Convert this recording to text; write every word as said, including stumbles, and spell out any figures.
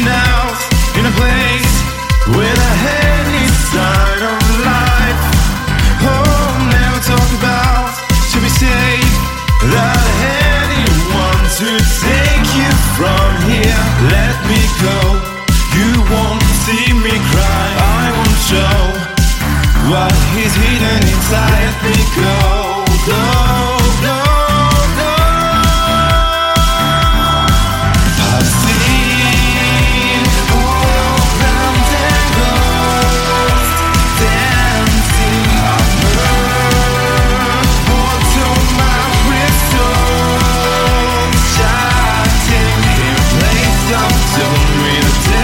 out in a place with a heavy side of life. Oh, never talk about to be safe without anyone to take you from here. Let me go, you won't see me cry. I won't show what is hidden inside. Let me go, go, go, go. I've seen all around and ghosts dancing. I've heard what's on my crystal, shouting in a place of doom with a